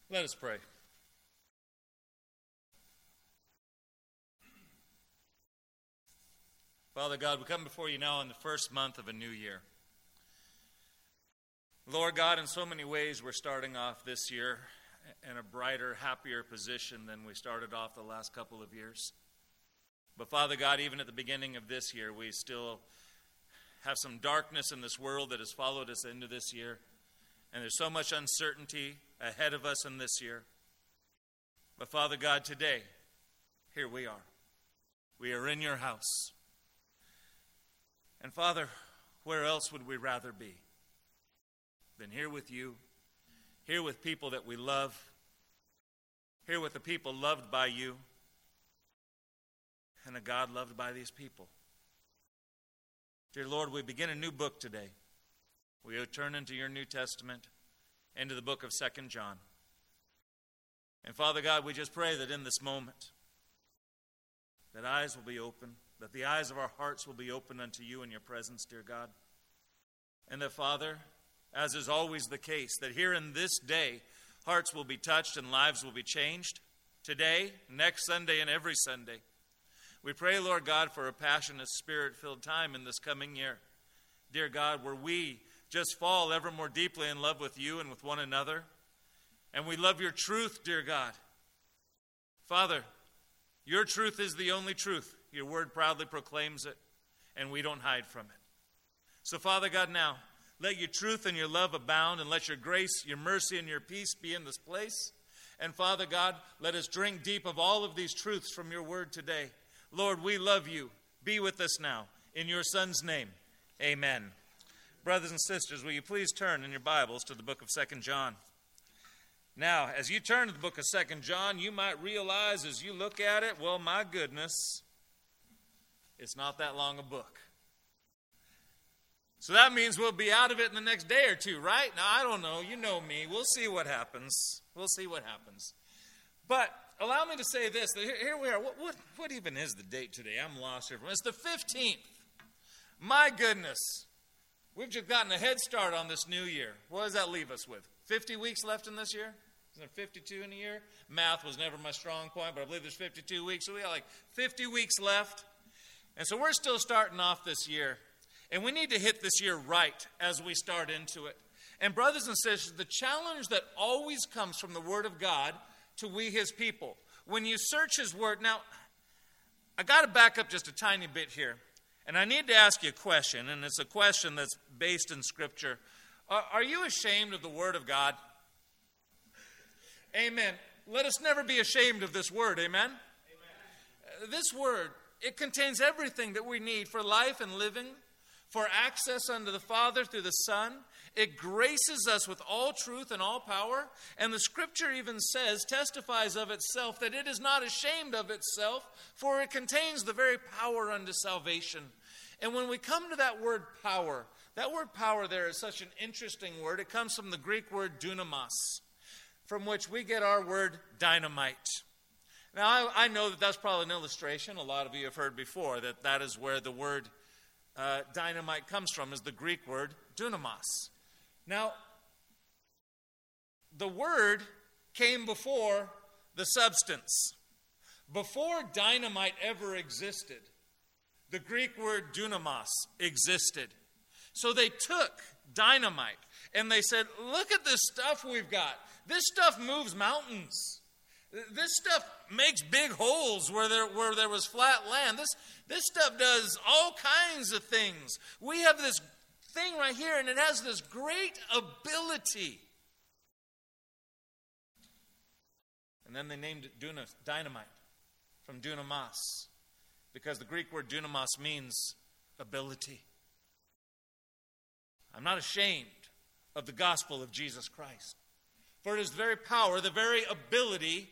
Let us pray. Father God, we come before you now in the first month of a new year. Lord God, in so many ways we're starting off this year in a brighter, happier position than we started off the last couple of years. But Father God, even at the beginning of this year, we still have some darkness in this world that has followed us into this year. And there's so much uncertainty ahead of us in this year. But Father God, today, here we are. We are in your house. And Father, where else would we rather be than here with you, here with people that we love, here with the people loved by you, and a God loved by these people. Dear Lord, we begin a new book today. We turn into your New Testament, into the book of 2 John. And Father God, we just pray that in this moment, that eyes will be open, that the eyes of our hearts will be open unto you in your presence, dear God. And that, Father, as is always the case, that here in this day, hearts will be touched and lives will be changed. Today, next Sunday, and every Sunday. We pray, Lord God, for a passionate, spirit-filled time in this coming year. Dear God, where we just fall ever more deeply in love with you and with one another. And we love your truth, dear God. Father, your truth is the only truth. Your word proudly proclaims it, and we don't hide from it. So, Father God, now, let your truth and your love abound, and let your grace, your mercy, and your peace be in this place. And, Father God, let us drink deep of all of these truths from your word today. Lord, we love you. Be with us now. In your Son's name, amen. Brothers and sisters, will you please turn in your Bibles to the book of 2 John. Now, as you turn to the book of 2 John, you might realize as you look at it, well, my goodness, it's not that long a book. So that means we'll be out of it in the next day or two, right? Now, I don't know. You know me. We'll see what happens. We'll see what happens. But allow me to say this. Here we are. What even is the date today? I'm lost here. It's the 15th. My goodness. We've just gotten a head start on this new year. What does that leave us with? 50 weeks left in this year? Isn't there 52 in a year? Math was never my strong point, but I believe there's 52 weeks. So we got like 50 weeks left. And so we're still starting off this year. And we need to hit this year right as we start into it. And brothers and sisters, the challenge that always comes from the Word of God to we, His people. When you search His Word, now, I got to back up just a tiny bit here. And I need to ask you a question, and it's a question that's based in Scripture. Are you ashamed of the Word of God? Amen. Let us never be ashamed of this Word, amen? Amen. This Word, it contains everything that we need for life and living, for access unto the Father through the Son. It graces us with all truth and all power. And the Scripture even says, testifies of itself, that it is not ashamed of itself, for it contains the very power unto salvation. And when we come to that word power there is such an interesting word. It comes from the Greek word dunamis, from which we get our word dynamite. Now, I know that that's probably an illustration. A lot of you have heard before that is where the word dynamite comes from, is the Greek word dunamis. Now, the word came before the substance. Before dynamite ever existed, the Greek word dunamis existed. So they took dynamite and they said, look at this stuff we've got. This stuff moves mountains. This stuff makes big holes where there was flat land. This stuff does all kinds of things. We have this thing right here, and it has this great ability. And then they named it dynamite, from dunamis, because the Greek word dunamis means ability. I'm not ashamed of the gospel of Jesus Christ, for it is the very power, the very ability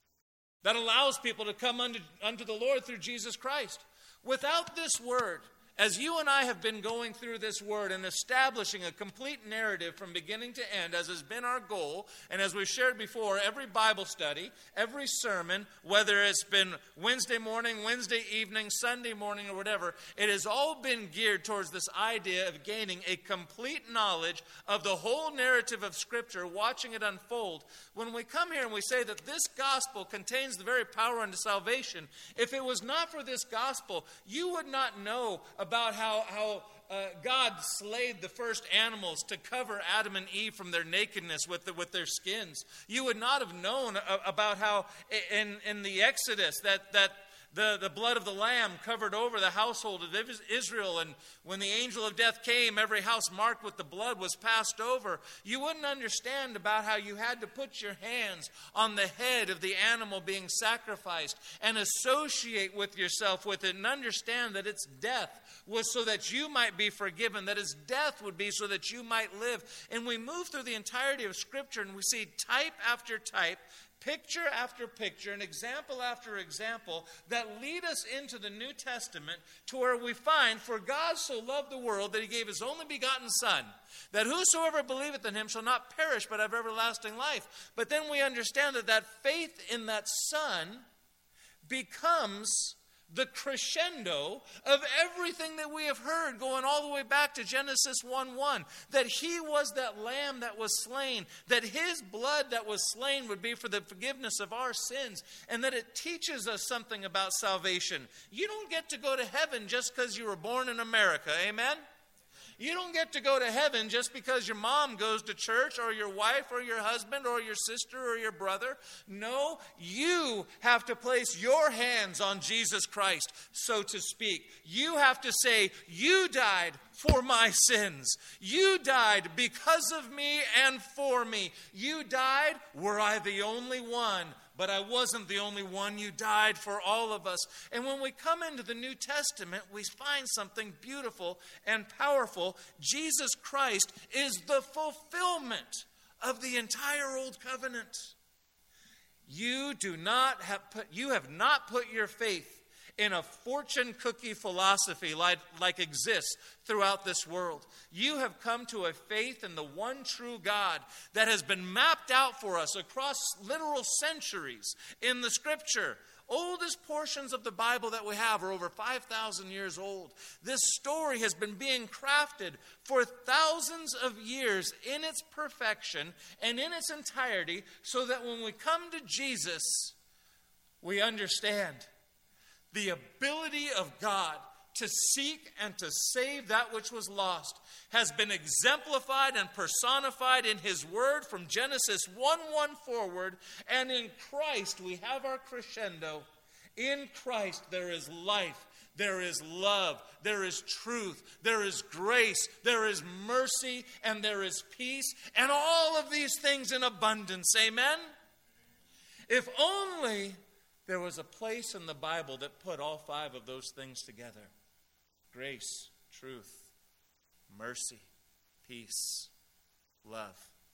that allows people to come unto the Lord through Jesus Christ. Without this word As you and I have been going through this word and establishing a complete narrative from beginning to end, as has been our goal, and as we've shared before, every Bible study, every sermon, whether it's been Wednesday morning, Wednesday evening, Sunday morning, or whatever, it has all been geared towards this idea of gaining a complete knowledge of the whole narrative of Scripture, watching it unfold. When we come here and we say that this gospel contains the very power unto salvation, if it was not for this gospel, you would not know about how God slayed the first animals to cover Adam and Eve from their nakedness with their skins. You would not have known about how in the Exodus that the blood of the lamb covered over the household of Israel, and when the angel of death came, every house marked with the blood was passed over. You wouldn't understand about how you had to put your hands on the head of the animal being sacrificed and associate with yourself with it and understand that its death was so that you might be forgiven, that its death would be so that you might live. And we move through the entirety of Scripture and we see type after type, picture after picture, and example after example that lead us into the New Testament to where we find, for God so loved the world that he gave his only begotten Son, that whosoever believeth in him shall not perish but have everlasting life. But then we understand that faith in that Son becomes the crescendo of everything that we have heard, going all the way back to Genesis 1:1, that he was that lamb that was slain, that his blood that was slain would be for the forgiveness of our sins, and that it teaches us something about salvation. You don't get to go to heaven just because you were born in America, amen? You don't get to go to heaven just because your mom goes to church, or your wife, or your husband, or your sister, or your brother. No, you have to place your hands on Jesus Christ, so to speak. You have to say, you died for my sins. You died because of me and for me. You died, were I the only one? But I wasn't the only one. You died for all of us. And when we come into the New Testament, we find something beautiful and powerful. Jesus Christ is the fulfillment of the entire Old Covenant. You have not put your faith in a fortune cookie philosophy like exists throughout this world. You have come to a faith in the one true God that has been mapped out for us across literal centuries in the Scripture. Oldest portions of the Bible that we have are over 5,000 years old. This story has been being crafted for thousands of years in its perfection and in its entirety, so that when we come to Jesus, we understand the ability of God to seek and to save that which was lost has been exemplified and personified in his word from Genesis 1:1 forward. And in Christ we have our crescendo. In Christ there is life, there is love, there is truth, there is grace, there is mercy, and there is peace, and all of these things in abundance. Amen? If only there was a place in the Bible that put all five of those things together: grace, truth, mercy, peace, love.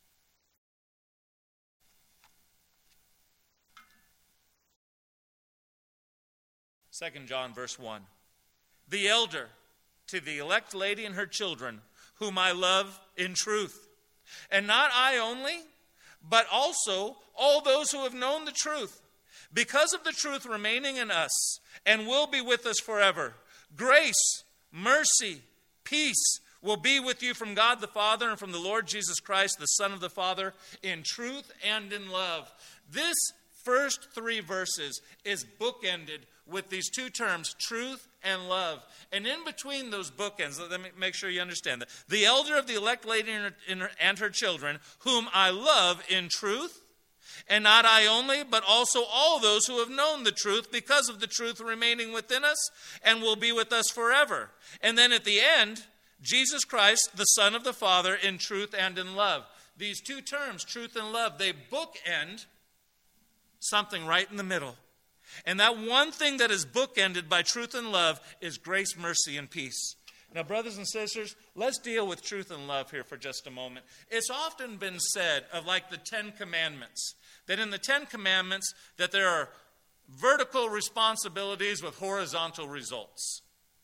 Second John verse 1. The elder to the elect lady and her children, whom I love in truth. And not I only, but also all those who have known the truth, because of the truth remaining in us, and will be with us forever. Grace, mercy, peace will be with you from God the Father and from the Lord Jesus Christ, the Son of the Father, in truth and in love. This first three verses is bookended with these two terms, truth and love. And in between those bookends, let me make sure you understand that. The elder of the elect lady and her children, whom I love in truth, and not I only, but also all those who have known the truth, because of the truth remaining within us, and will be with us forever. And then at the end, Jesus Christ, the Son of the Father, in truth and in love. These two terms, truth and love, they bookend something right in the middle. And that one thing that is bookended by truth and love is grace, mercy, and peace. Now, brothers and sisters, let's deal with truth and love here for just a moment. It's often been said of like the Ten Commandments, that in the Ten Commandments that there are vertical responsibilities with horizontal results.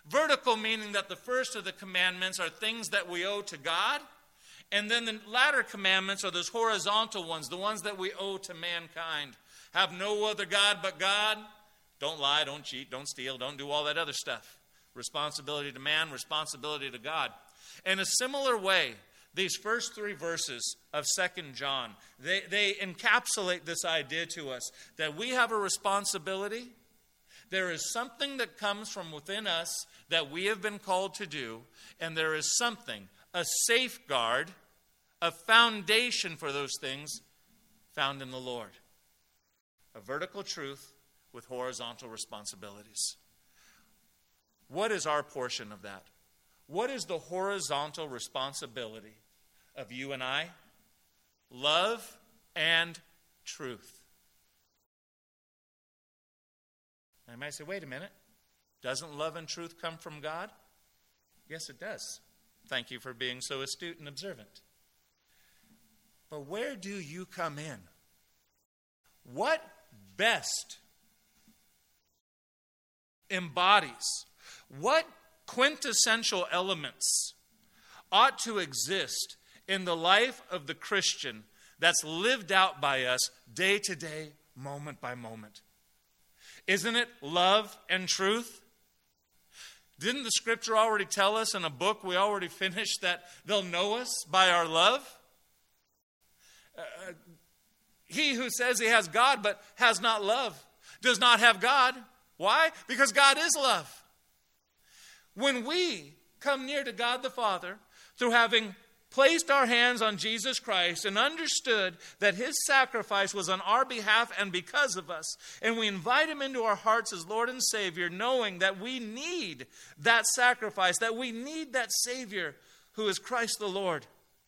Vertical meaning that the first of the commandments are things that we owe to God, and then the latter commandments are those horizontal ones, the ones that we owe to mankind. Have no other God but God. Don't lie, don't cheat, don't steal, don't do all that other stuff. Responsibility to man, responsibility to God. In a similar way, these first 3 verses of 2 John, they encapsulate this idea to us that we have a responsibility. There is something that comes from within us that we have been called to do, and there is something, a safeguard, a foundation for those things found in the Lord. A vertical truth with horizontal responsibilities. What is our portion of that? What is the horizontal responsibility of you and I? Love and truth. I might say, wait a minute. Doesn't love and truth come from God? Yes, it does. Thank you for being so astute and observant. But where do you come in? What best embodies, what quintessential elements ought to exist in the life of the Christian that's lived out by us day to day, moment by moment? Isn't it love and truth? Didn't the Scripture already tell us in a book we already finished that they'll know us by our love? He who says he has God but has not love does not have God. Why? Because God is love. When we come near to God the Father through having placed our hands on Jesus Christ and understood that his sacrifice was on our behalf and because of us, and we invite him into our hearts as Lord and Savior, knowing that we need that sacrifice, that we need that Savior who is Christ the Lord,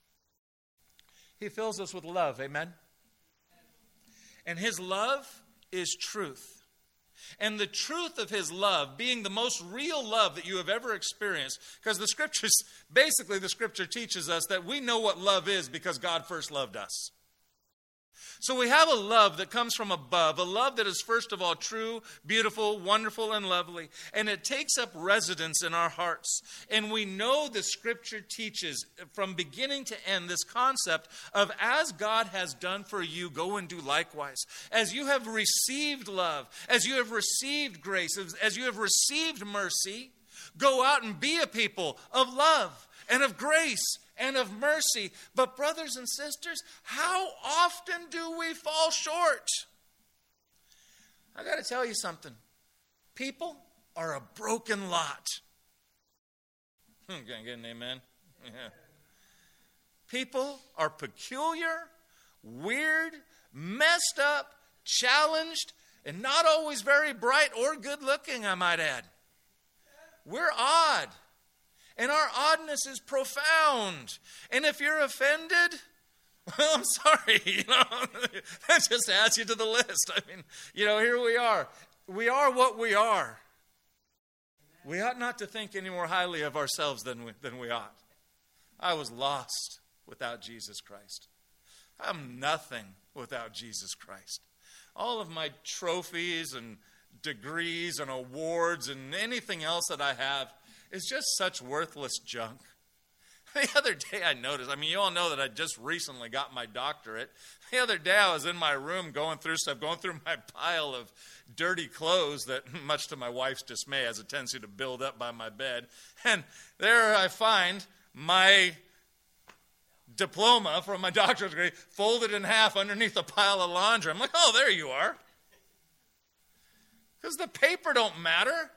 he fills us with love. Amen? And his love is truth. And the truth of his love being the most real love that you have ever experienced, because the Scripture teaches us that we know what love is because God first loved us. So we have a love that comes from above, a love that is first of all true, beautiful, wonderful, and lovely. And it takes up residence in our hearts. And we know the Scripture teaches from beginning to end this concept of as God has done for you, go and do likewise. As you have received love, as you have received grace, as you have received mercy, go out and be a people of love and of grace and of mercy. But brothers and sisters, how often do we fall short? I got to tell you something. People are a broken lot. Can I get an amen? Yeah. People are peculiar, weird, messed up, challenged, and not always very bright or good looking, I might add. We're odd. And our oddness is profound. And if you're offended, well, I'm sorry. That just adds you to the list. I mean, here we are. We are what we are. We ought not to think any more highly of ourselves than we ought. I was lost without Jesus Christ. I'm nothing without Jesus Christ. All of my trophies and degrees and awards and anything else that I have is just such worthless junk. The other day I noticed, you all know that I just recently got my doctorate. The other day I was in my room going through my pile of dirty clothes that, much to my wife's dismay, has a tendency to build up by my bed. And there I find my diploma from my doctorate degree folded in half underneath a pile of laundry. I'm like, oh, there you are. Because the paper don't matter.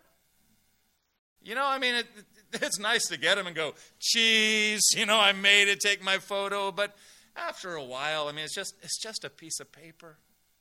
It's nice to get them and go, cheese, I made it, take my photo. But after a while, it's just a piece of paper.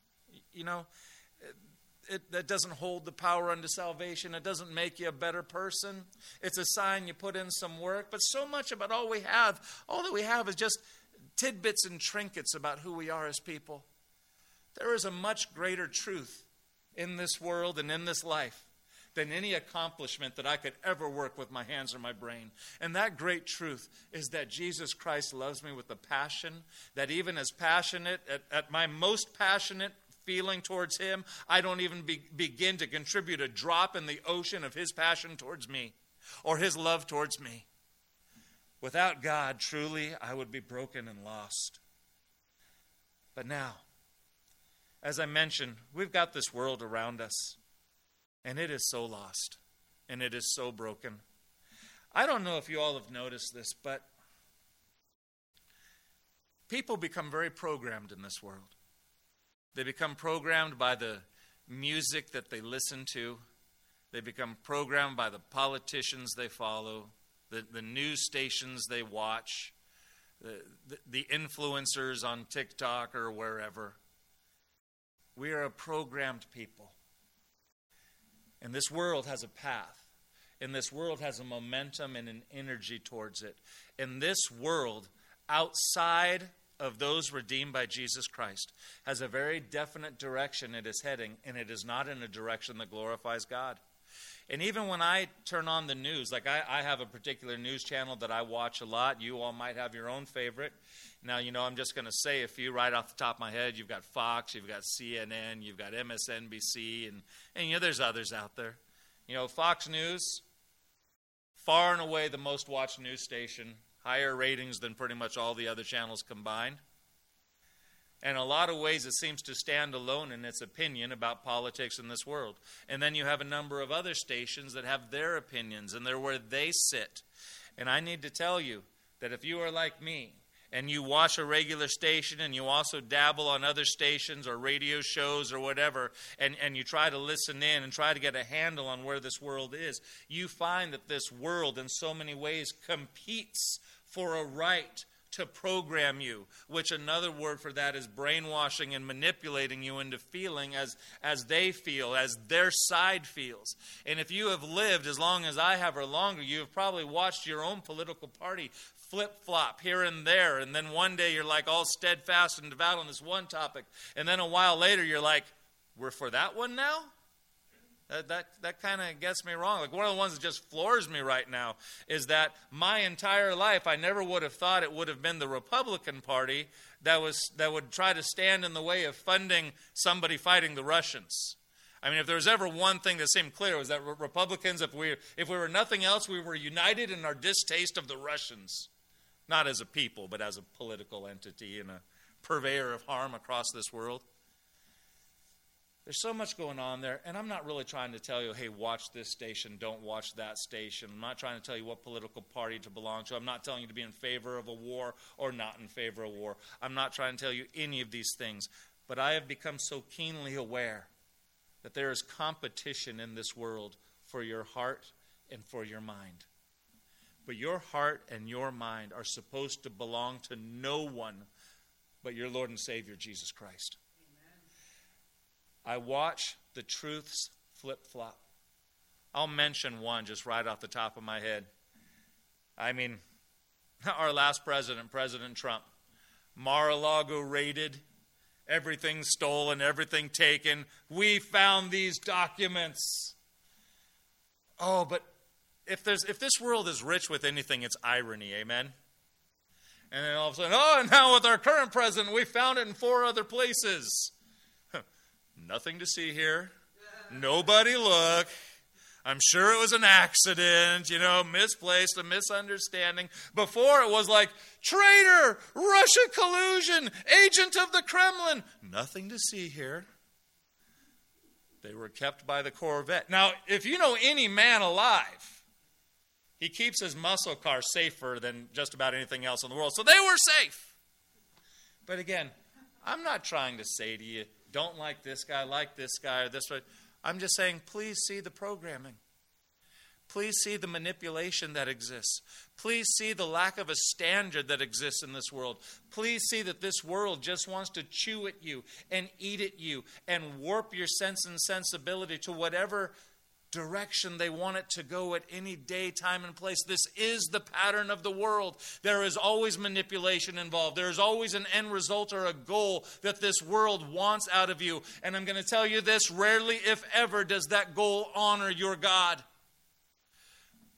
That doesn't hold the power unto salvation. It doesn't make you a better person. It's a sign you put in some work. But so much about all that we have is just tidbits and trinkets about who we are as people. There is a much greater truth in this world and in this life than any accomplishment that I could ever work with my hands or my brain. And that great truth is that Jesus Christ loves me with a passion that even as passionate, at my most passionate feeling towards him, I don't even begin to contribute a drop in the ocean of his passion towards me. or his love towards me. Without God, truly, I would be broken and lost. But now, as I mentioned, we've got this world around us, and it is so lost, and it is so broken. I don't know if you all have noticed this, but people become very programmed in this world. They become programmed by the music that they listen to. They become programmed by the politicians they follow, the news stations they watch, the influencers on TikTok or wherever. We are a programmed people. And this world has a path. And this world has a momentum and an energy towards it. And this world, outside of those redeemed by Jesus Christ, has a very definite direction it is heading, and it is not in a direction that glorifies God. And even when I turn on the news, like I have a particular news channel that I watch a lot. You all might have your own favorite. Now, I'm just going to say a few right off the top of my head. You've got Fox, you've got CNN, you've got MSNBC, and there's others out there. Fox News, far and away the most watched news station, higher ratings than pretty much all the other channels combined. And in a lot of ways, it seems to stand alone in its opinion about politics in this world. And then you have a number of other stations that have their opinions, and they're where they sit. And I need to tell you that if you are like me, and you watch a regular station, and you also dabble on other stations or radio shows or whatever, and you try to listen in and try to get a handle on where this world is, you find that this world in so many ways competes for a right to program you, which another word for that is brainwashing and manipulating you into feeling as they feel, as their side feels. And if you have lived as long as I have or longer, you have probably watched your own political party flip-flop here and there, and then one day you're like all steadfast and devout on this one topic, and then a while later you're like, we're for that one now? That kind of gets me wrong. Like one of the ones that just floors me right now is that my entire life I never would have thought it would have been the Republican Party that would try to stand in the way of funding somebody fighting the Russians. I mean, if there was ever one thing that seemed clear, it was that Republicans, if we were nothing else, we were united in our distaste of the Russians. Not as a people, but as a political entity and a purveyor of harm across this world. There's so much going on there, and I'm not really trying to tell you, hey, watch this station, don't watch that station. I'm not trying to tell you what political party to belong to. I'm not telling you to be in favor of a war or not in favor of war. I'm not trying to tell you any of these things. But I have become so keenly aware that there is competition in this world for your heart and for your mind. But your heart and your mind are supposed to belong to no one but your Lord and Savior, Jesus Christ. I watch the truths flip-flop. I'll mention one just right off the top of my head. I mean, our last president, President Trump, Mar-a-Lago raided, everything stolen, everything taken. We found these documents. Oh, but if this world is rich with anything, it's irony, amen? And then all of a sudden, and now with our current president, we found it in 4 other places. Nothing to see here. Nobody look. I'm sure it was an accident, misplaced, a misunderstanding. Before it was like, traitor, Russia collusion, agent of the Kremlin. Nothing to see here. They were kept by the Corvette. Now, if you know any man alive, he keeps his muscle car safer than just about anything else in the world. So they were safe. But again, I'm not trying to say to you, don't like this guy or this way. I'm just saying, please see the programming. Please see the manipulation that exists. Please see the lack of a standard that exists in this world. Please see that this world just wants to chew at you and eat at you and warp your sense and sensibility to whatever direction they want it to go at any day, time, and place. This is the pattern of the world. There is always manipulation involved. There is always an end result or a goal that this world wants out of you. And I'm going to tell you this, rarely, if ever, does that goal honor your God.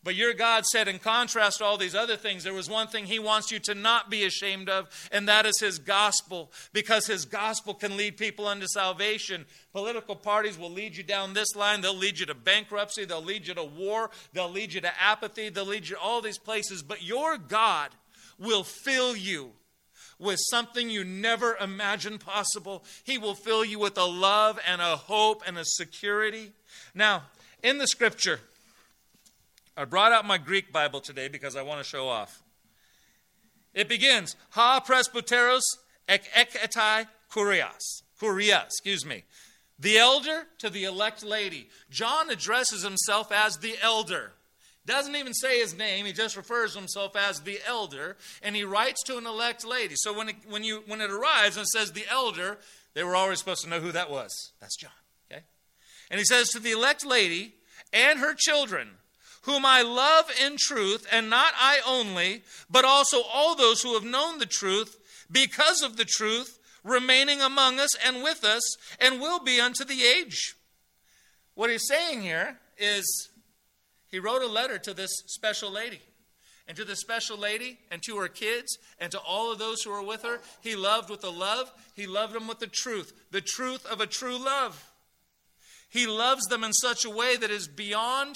But your God said, in contrast to all these other things, there was one thing He wants you to not be ashamed of, and that is His gospel, because His gospel can lead people unto salvation. Political parties will lead you down this line. They'll lead you to bankruptcy. They'll lead you to war. They'll lead you to apathy. They'll lead you to all these places. But your God will fill you with something you never imagined possible. He will fill you with a love and a hope and a security. Now, in the Scripture, I brought out my Greek Bible today because I want to show off. It begins, ha presbyteros ek etai kurias, the elder to the elect lady. John addresses himself as the elder. Doesn't even say his name, he just refers to himself as the elder, and he writes to an elect lady. So when it arrives and says the elder, they were already supposed to know who that was. That's John, okay? And he says to the elect lady and her children, whom I love in truth, and not I only, but also all those who have known the truth, because of the truth, remaining among us and with us, and will be unto the age. What he's saying here is, he wrote a letter to this special lady. And to the special lady, and to her kids, and to all of those who are with her, he loved with a love. He loved them with the truth of a true love. He loves them in such a way that is beyond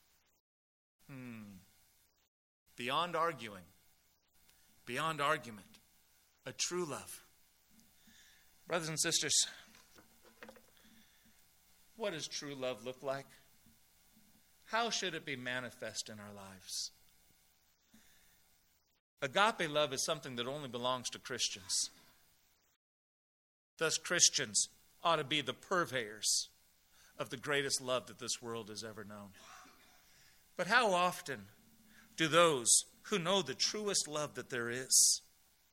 arguing, beyond argument, a true love. Brothers and sisters, what does true love look like? How should it be manifest in our lives? Agape love is something that only belongs to Christians. Thus, Christians ought to be the purveyors of the greatest love that this world has ever known. But how often do those who know the truest love that there is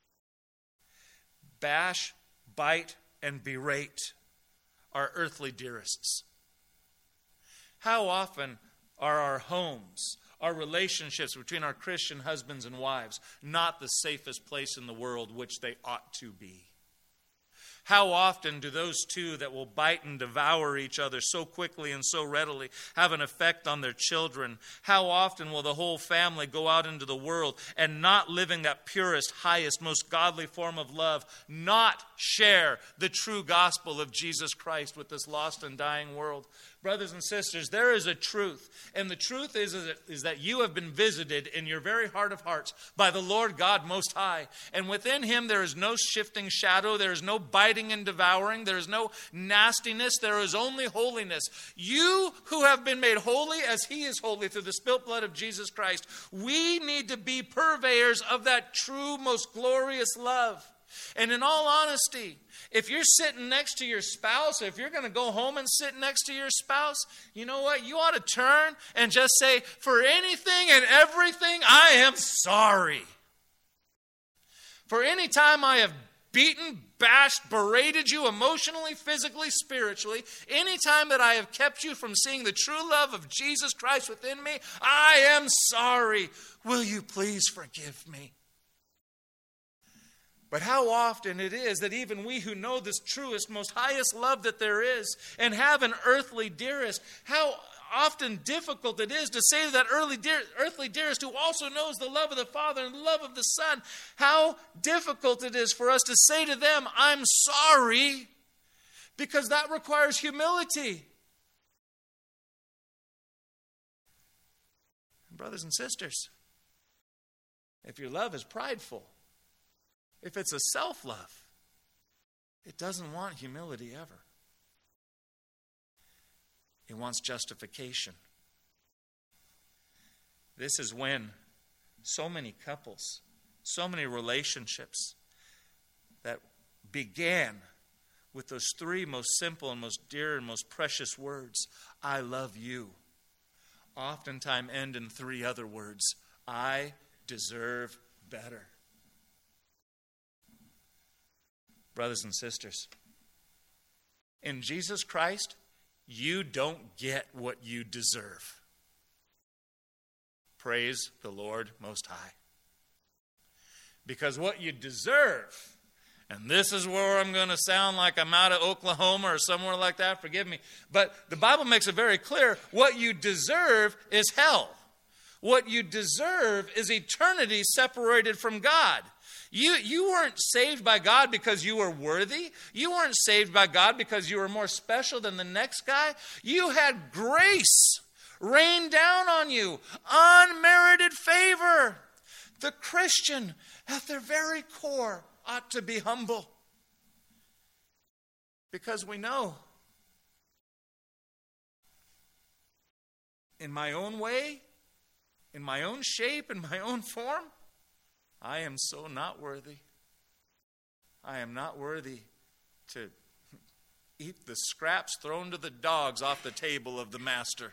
bash, bite, and berate our earthly dearests? How often are our homes, our relationships between our Christian husbands and wives, not the safest place in the world, which they ought to be? How often do those two that will bite and devour each other so quickly and so readily have an effect on their children? How often will the whole family go out into the world and, not living that purest, highest, most godly form of love, not share the true gospel of Jesus Christ with this lost and dying world? Brothers and sisters, there is a truth. And the truth is that you have been visited in your very heart of hearts by the Lord God Most High. And within Him there is no shifting shadow. There is no biting and devouring. There is no nastiness. There is only holiness. You who have been made holy as He is holy through the spilt blood of Jesus Christ, we need to be purveyors of that true, most glorious love. And in all honesty, if you're sitting next to your spouse, if you're going to go home and sit next to your spouse, you know what? You ought to turn and just say, for anything and everything, I am sorry. For any time I have beaten, bashed, berated you emotionally, physically, spiritually, any time that I have kept you from seeing the true love of Jesus Christ within me, I am sorry. Will you please forgive me? But how often it is that even we who know this truest, most highest love that there is and have an earthly dearest, how often difficult it is to say to that earthly dearest who also knows the love of the Father and the love of the Son, how difficult it is for us to say to them, I'm sorry, because that requires humility. Brothers and sisters, if your love is prideful, if it's a self-love, it doesn't want humility ever. It wants justification. This is when so many couples, so many relationships that began with those three most simple and most dear and most precious words, I love you, oftentimes end in three other words, I deserve better. Brothers and sisters, in Jesus Christ, you don't get what you deserve. Praise the Lord Most High. Because what you deserve, and this is where I'm going to sound like I'm out of Oklahoma or somewhere like that, forgive me, but the Bible makes it very clear, what you deserve is hell. What you deserve is eternity separated from God. You weren't saved by God because you were worthy. You weren't saved by God because you were more special than the next guy. You had grace rain down on you, unmerited favor. The Christian, at their very core, ought to be humble. Because we know, in my own way, in my own shape, in my own form, I am so not worthy. I am not worthy to eat the scraps thrown to the dogs off the table of the master.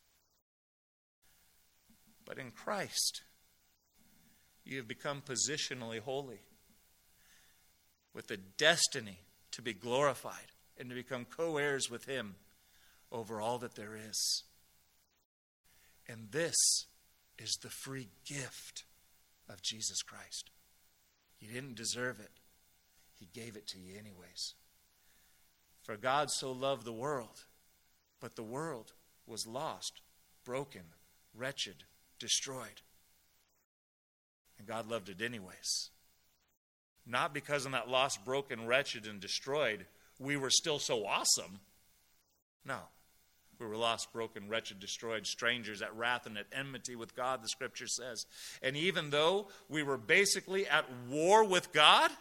But in Christ, you have become positionally holy, with the destiny to be glorified and to become co-heirs with Him over all that there is. And this is the free gift of Jesus Christ. You didn't deserve it. He gave it to you anyways. For God so loved the world, but the world was lost, broken, wretched, destroyed. And God loved it anyways. Not because in that lost, broken, wretched, and destroyed, we were still so awesome. No. We were lost, broken, wretched, destroyed, strangers at wrath and at enmity with God, the Scripture says. And even though we were basically at war with God,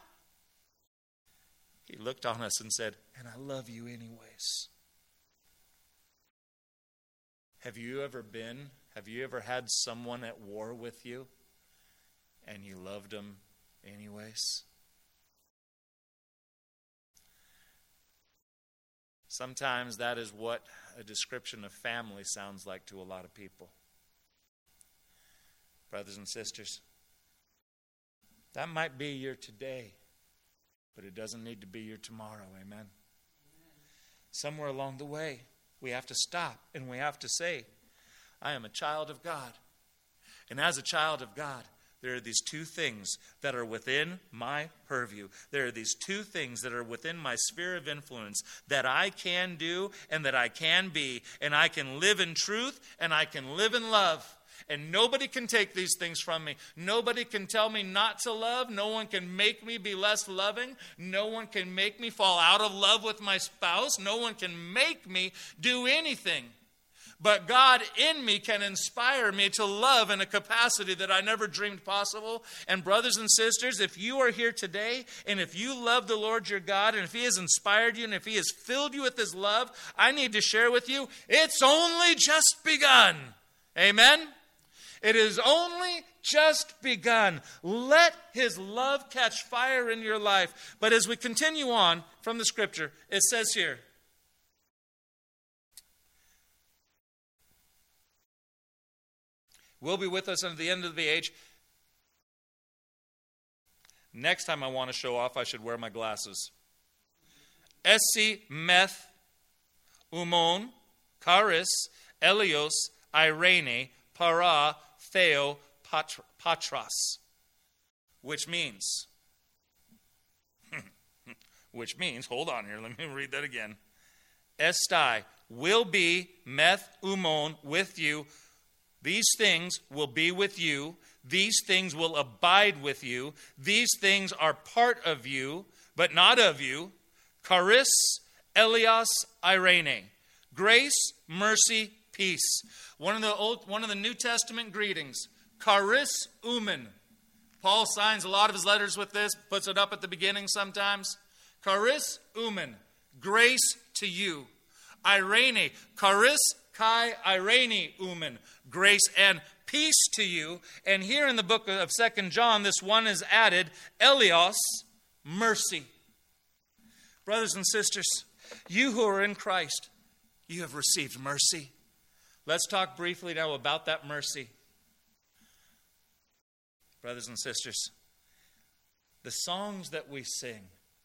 He looked on us and said, and I love you anyways. Have you ever had someone at war with you and you loved them anyways? Sometimes that is what a description of family sounds like to a lot of people. Brothers and sisters, that might be your today, but it doesn't need to be your tomorrow. Amen? Somewhere along the way, we have to stop and we have to say, I am a child of God. And as a child of God, there are these two things that are within my purview. There are these two things that are within my sphere of influence that I can do and that I can be. And I can live in truth and I can live in love. And nobody can take these things from me. Nobody can tell me not to love. No one can make me be less loving. No one can make me fall out of love with my spouse. No one can make me do anything. But God in me can inspire me to love in a capacity that I never dreamed possible. And brothers and sisters, if you are here today, and if you love the Lord your God, and if He has inspired you, and if He has filled you with His love, I need to share with you, it's only just begun. Amen? It is only just begun. Let His love catch fire in your life. But as we continue on from the Scripture, it says here, will be with us unto the end of the age. Next time I want to show off, I should wear my glasses. Essi, meth, umon, charis, elios, irene, para, theo, patras. Which means, hold on here, let me read that again. Estai, will be, meth, umon, with you. These things will be with you. These things will abide with you. These things are part of you, but not of you. Charis, Elias, Irene. Grace, mercy, peace. One of the New Testament greetings. Charis umen. Paul signs a lot of his letters with this, puts it up at the beginning sometimes. Charis umen. Grace to you. Irene. Charis kai irene umen. Grace and peace to you. And here in the book of 2 John, this one is added, Elios, mercy. Brothers and sisters, you who are in Christ, you have received mercy. Let's talk briefly now about that mercy. Brothers and sisters, the songs that we sing,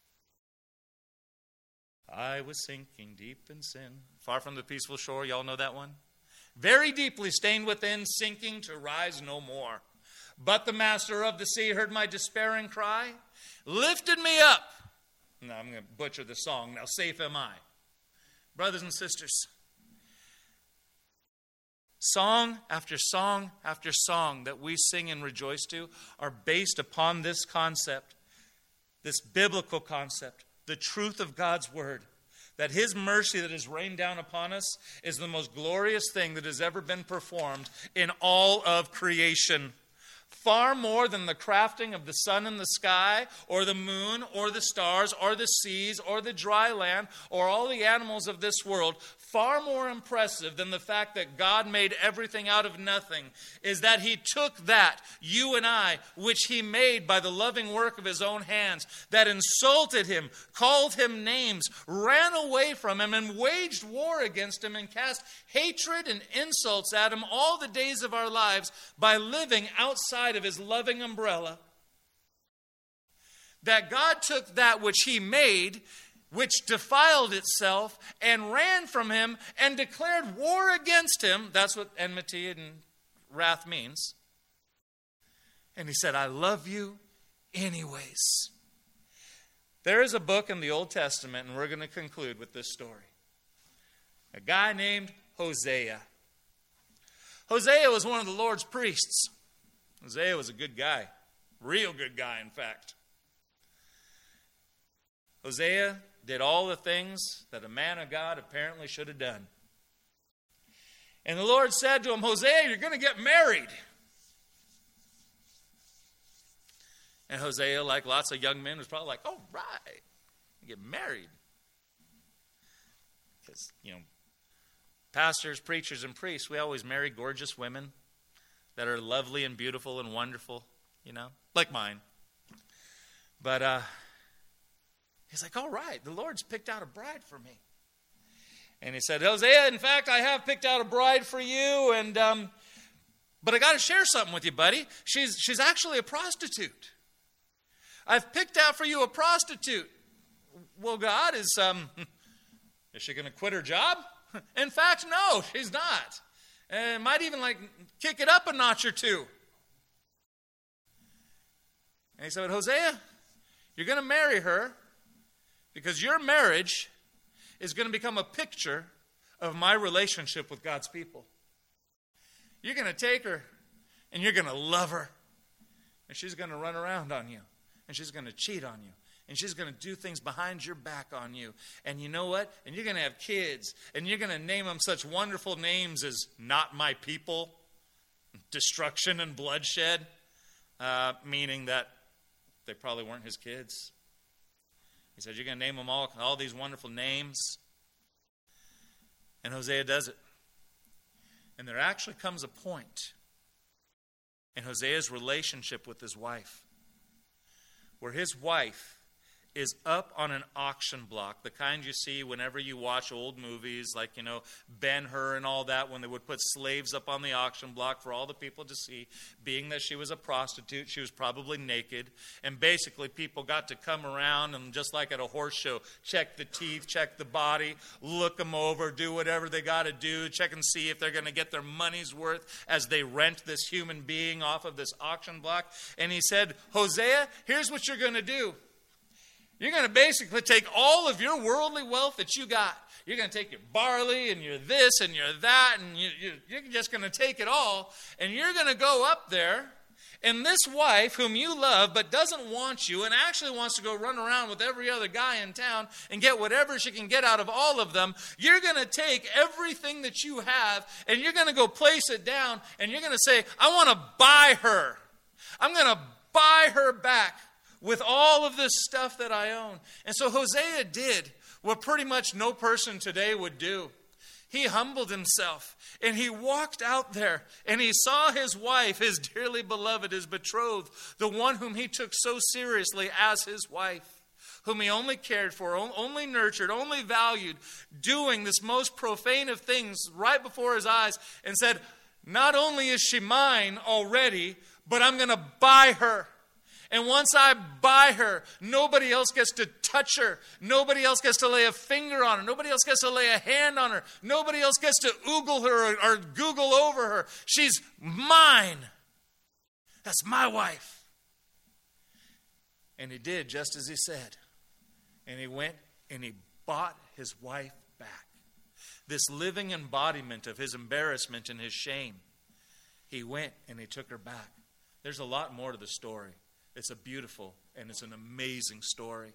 I was sinking deep in sin, far from the peaceful shore, y'all know that one? Very deeply stained within, sinking to rise no more. But the master of the sea heard my despairing cry, lifted me up. Now I'm going to butcher the song. Now safe am I. Brothers and sisters, Song after song after song that we sing and rejoice to are based upon this concept, this biblical concept, the truth of God's word, that His mercy that has rained down upon us is the most glorious thing that has ever been performed in all of creation. Far more than the crafting of the sun in the sky, or the moon, or the stars, or the seas, or the dry land, or all the animals of this world, far more impressive than the fact that God made everything out of nothing is that He took that, you and I, which He made by the loving work of His own hands, that insulted Him, called Him names, ran away from Him, and waged war against Him, and cast hatred and insults at Him all the days of our lives by living outside of His loving umbrella. That God took that which He made, which defiled itself, and ran from Him and declared war against Him. That's what enmity and wrath means. And He said, I love you anyways. There is a book in the Old Testament, and we're going to conclude with this story. A guy named Hosea. Hosea was one of the Lord's priests. Hosea was a good guy. Real good guy, in fact. Hosea did all the things that a man of God apparently should have done. And the Lord said to him, Hosea, you're going to get married. And Hosea, like lots of young men, was probably like, oh, right, get married. Because, pastors, preachers, and priests, we always marry gorgeous women that are lovely and beautiful and wonderful, like mine. But he's like, all right, the Lord's picked out a bride for me. And he said, Hosea, in fact, I have picked out a bride for you, and but I got to share something with you, buddy. She's actually a prostitute. I've picked out for you a prostitute. Well, God, is she going to quit her job? In fact, no, she's not. And might even kick it up a notch or two. And he said, Hosea, you're going to marry her because your marriage is going to become a picture of my relationship with God's people. You're going to take her and you're going to love her. And she's going to run around on you. And she's going to cheat on you. And she's going to do things behind your back on you. And you know what? And you're going to have kids. And you're going to name them such wonderful names as not my people, destruction and bloodshed, meaning that they probably weren't his kids. He said, you're going to name them all these wonderful names. And Hosea does it. And there actually comes a point in Hosea's relationship with his wife where his wife is up on an auction block, the kind you see whenever you watch old movies like, Ben-Hur and all that, when they would put slaves up on the auction block for all the people to see. Being that she was a prostitute, she was probably naked. And basically people got to come around and, just like at a horse show, check the teeth, check the body, look them over, do whatever they got to do, check and see if they're going to get their money's worth as they rent this human being off of this auction block. And he said, Hosea, here's what you're going to do. You're going to basically take all of your worldly wealth that you got. You're going to take your barley and your this and your that, and you're just going to take it all, and you're going to go up there, and this wife whom you love but doesn't want you and actually wants to go run around with every other guy in town and get whatever she can get out of all of them, you're going to take everything that you have, and you're going to go place it down, and you're going to say, I want to buy her. I'm going to buy her back with all of this stuff that I own. And so Hosea did what pretty much no person today would do. He humbled himself and he walked out there and he saw his wife, his dearly beloved, his betrothed, the one whom he took so seriously as his wife, whom he only cared for, only nurtured, only valued, doing this most profane of things right before his eyes, and said, not only is she mine already, but I'm going to buy her. And once I buy her, nobody else gets to touch her. Nobody else gets to lay a finger on her. Nobody else gets to lay a hand on her. Nobody else gets to oogle her or Google over her. She's mine. That's my wife. And he did just as he said. And he went and he bought his wife back. this living embodiment of his embarrassment and his shame, he went and he took her back. There's a lot more to the story. It's a beautiful and it's an amazing story.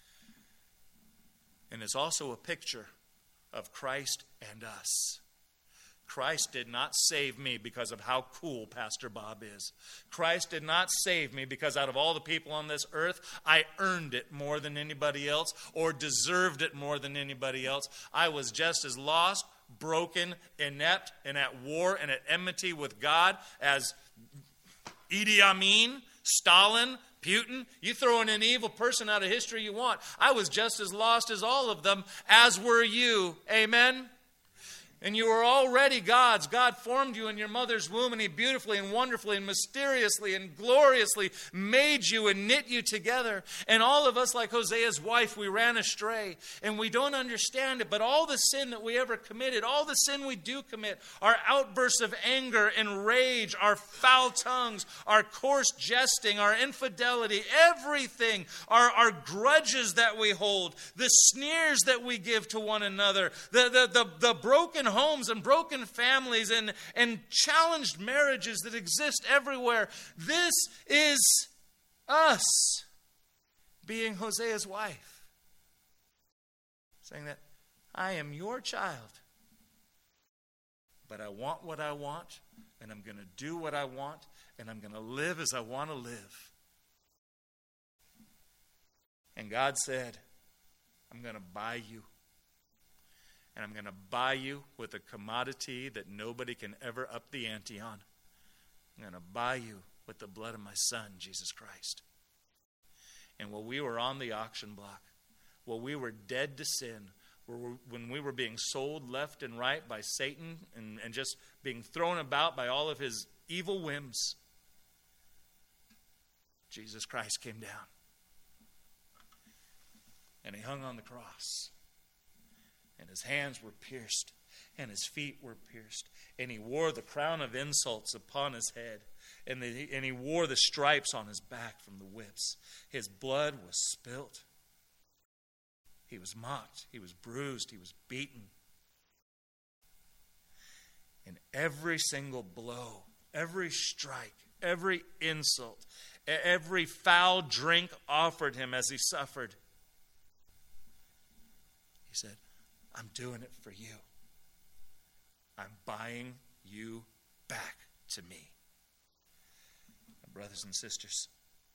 And it's also a picture of Christ and us. Christ did not save me because of how cool Pastor Bob is. Christ did not save me because out of all the people on this earth, I earned it more than anybody else or deserved it more than anybody else. I was just as lost, broken, inept, and at war and at enmity with God as Idi Amin, Stalin, Putin. You throw in an evil person out of history you want. I was just as lost as all of them, as were you. Amen? And you were already God's. God formed you in your mother's womb, and He beautifully and wonderfully and mysteriously and gloriously made you and knit you together. And all of us, like Hosea's wife, we ran astray, and we don't understand it. But all the sin that we ever committed, all the sin we do commit, our outbursts of anger and rage, our foul tongues, our coarse jesting, our infidelity, everything, our grudges that we hold, the sneers that we give to one another, the broken homes and broken families and challenged marriages that exist everywhere. This is us being Hosea's wife. Saying that, I am your child, but I want what I want, and I'm going to do what I want, and I'm going to live as I want to live. And God said, I'm going to buy you. And I'm going to buy you with a commodity that nobody can ever up the ante on. I'm going to buy you with the blood of my Son, Jesus Christ. And while we were on the auction block, while we were dead to sin, when we were being sold left and right by Satan and just being thrown about by all of his evil whims, Jesus Christ came down. And He hung on the cross. And His hands were pierced, and His feet were pierced. And He wore the crown of insults upon His head. And He wore the stripes on His back from the whips. His blood was spilt. He was mocked. He was bruised. He was beaten. And every single blow, every strike, every insult, every foul drink offered Him as He suffered, He said, I'm doing it for you. I'm buying you back to me. My brothers and sisters,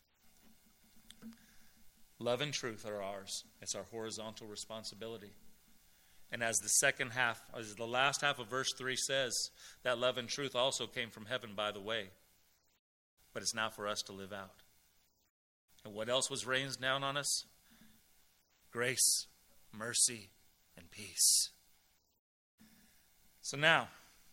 love and truth are ours. It's our horizontal responsibility. And as the last half of verse 3 says, that love and truth also came from heaven by the way. But it's now for us to live out. And what else was rained down on us? Grace, mercy, and peace. So now,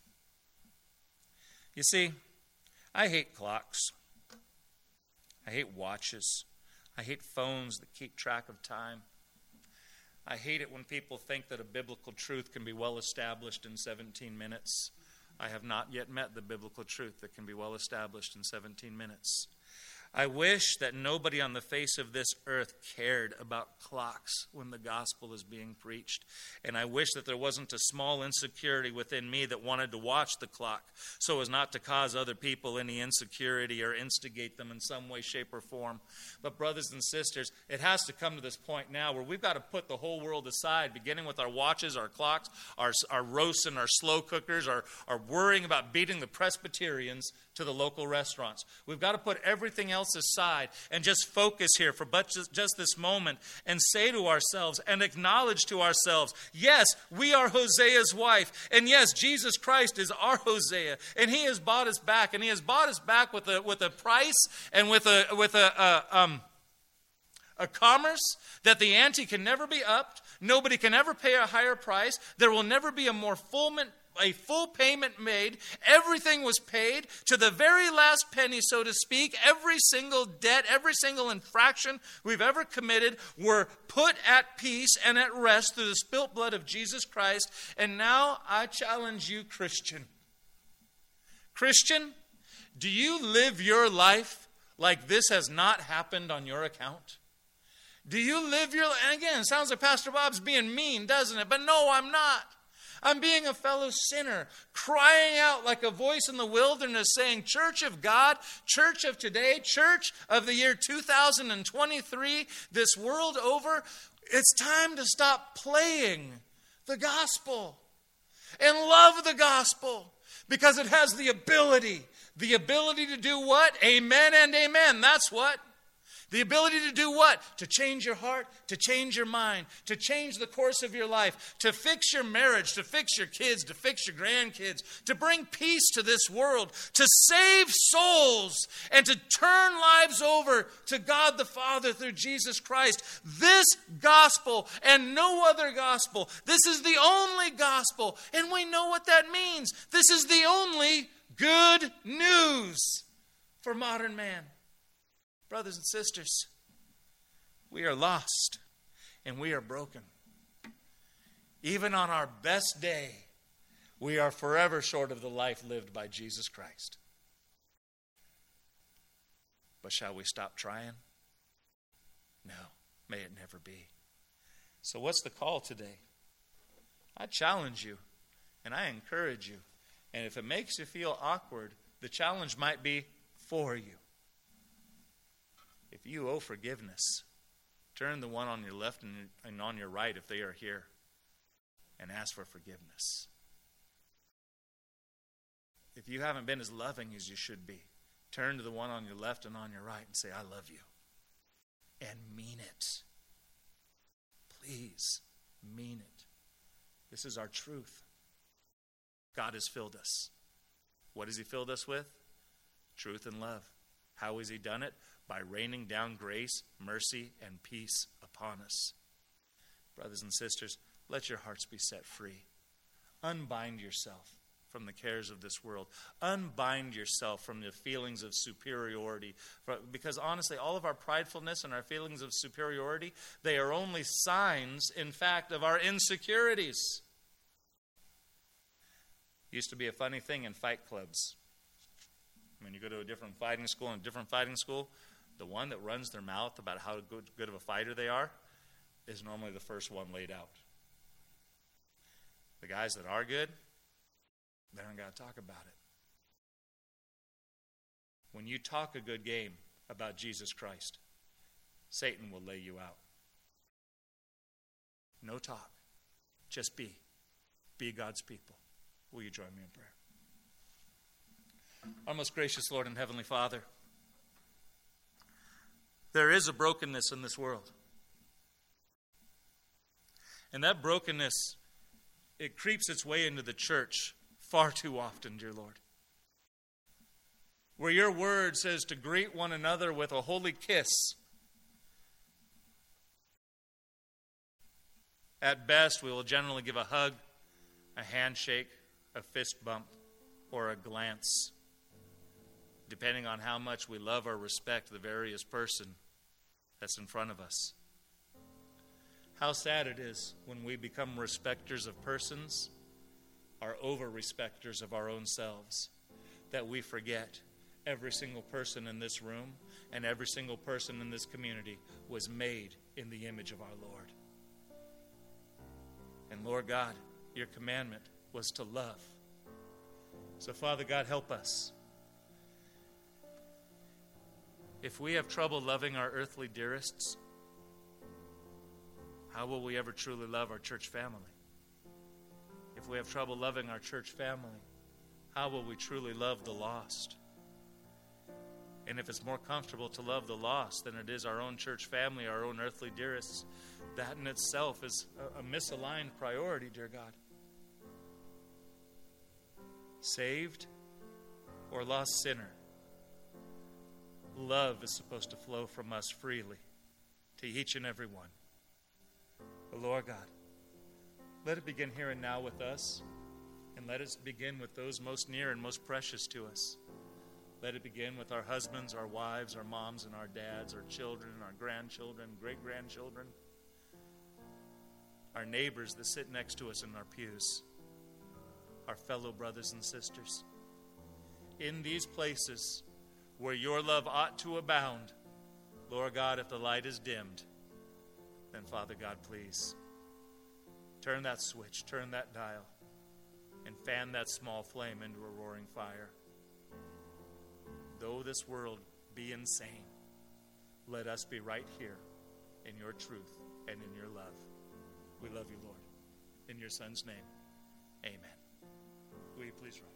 you see, I hate clocks. I hate watches. I hate phones that keep track of time. I hate it when people think that a biblical truth can be well established in 17 minutes. I have not yet met the biblical truth that can be well established in 17 minutes. I wish that nobody on the face of this earth cared about clocks when the gospel is being preached. And I wish that there wasn't a small insecurity within me that wanted to watch the clock so as not to cause other people any insecurity or instigate them in some way, shape, or form. But brothers and sisters, it has to come to this point now where we've got to put the whole world aside, beginning with our watches, our clocks, our roasts and our slow cookers, our worrying about beating the Presbyterians to the local restaurants. We've got to put everything else aside and just focus here for just this moment and say to ourselves and acknowledge to ourselves, yes, we are Hosea's wife, and yes, Jesus Christ is our Hosea, and He has bought us back, and He has bought us back with a price and with a commerce that the ante can never be upped. Nobody can ever pay a higher price. There will never be a full payment made. Everything was paid to the very last penny, so to speak. Every single debt, every single infraction we've ever committed were put at peace and at rest through the spilt blood of Jesus Christ. And now I challenge you, Christian. Christian, do you live your life like this has not happened on your account? Do you live your life? And again, it sounds like Pastor Bob's being mean, doesn't it? But no, I'm not. I'm being a fellow sinner, crying out like a voice in the wilderness saying, Church of God, Church of today, Church of the year 2023, this world over, it's time to stop playing the gospel and love the gospel because it has the ability to do what? Amen and amen. That's what. The ability to do what? To change your heart, to change your mind, to change the course of your life, to fix your marriage, to fix your kids, to fix your grandkids, to bring peace to this world, to save souls, and to turn lives over to God the Father through Jesus Christ. This gospel and no other gospel. This is the only gospel, and we know what that means. This is the only good news for modern man. Brothers and sisters, we are lost and we are broken. Even on our best day, we are forever short of the life lived by Jesus Christ. But shall we stop trying? No, may it never be. So what's the call today? I challenge you and I encourage you. And if it makes you feel awkward, the challenge might be for you. If you owe forgiveness, turn the one on your left and on your right if they are here and ask for forgiveness. If you haven't been as loving as you should be, turn to the one on your left and on your right and say, I love you. And mean it. Please, mean it. This is our truth. God has filled us. What has He filled us with? Truth and love. How has He done it? By raining down grace, mercy, and peace upon us. Brothers and sisters, let your hearts be set free. Unbind yourself from the cares of this world. Unbind yourself from the feelings of superiority. Because honestly, all of our pridefulness and our feelings of superiority, they are only signs, in fact, of our insecurities. It used to be a funny thing in fight clubs. When you go to a different fighting school, the one that runs their mouth about how good of a fighter they are is normally the first one laid out. The guys that are good, they don't got to talk about it. When you talk a good game about Jesus Christ, Satan will lay you out. No talk. Just be. Be God's people. Will you join me in prayer? Our most gracious Lord and Heavenly Father, there is a brokenness in this world. And that brokenness, it creeps its way into the church far too often, dear Lord. Where your word says to greet one another with a holy kiss. At best, we will generally give a hug, a handshake, a fist bump, or a glance, depending on how much we love or respect the various person that's in front of us. How sad it is when we become respecters of persons, or over-respecters of our own selves, that we forget every single person in this room and every single person in this community was made in the image of our Lord. And Lord God, your commandment was to love. So Father God, help us. If we have trouble loving our earthly dearests, how will we ever truly love our church family? If we have trouble loving our church family, how will we truly love the lost? And if it's more comfortable to love the lost than it is our own church family, our own earthly dearests, that in itself is a misaligned priority, dear God. Saved or lost sinner, love is supposed to flow from us freely to each and every one. But Lord God, let it begin here and now with us, and let it begin with those most near and most precious to us. Let it begin with our husbands, our wives, our moms, and our dads, our children, our grandchildren, great-grandchildren, our neighbors that sit next to us in our pews, our fellow brothers and sisters. In these places where your love ought to abound, Lord God, if the light is dimmed, then Father God, please, turn that switch, turn that dial, and fan that small flame into a roaring fire. Though this world be insane, let us be right here in your truth and in your love. We love you, Lord. In your Son's name, amen. Will you please rise?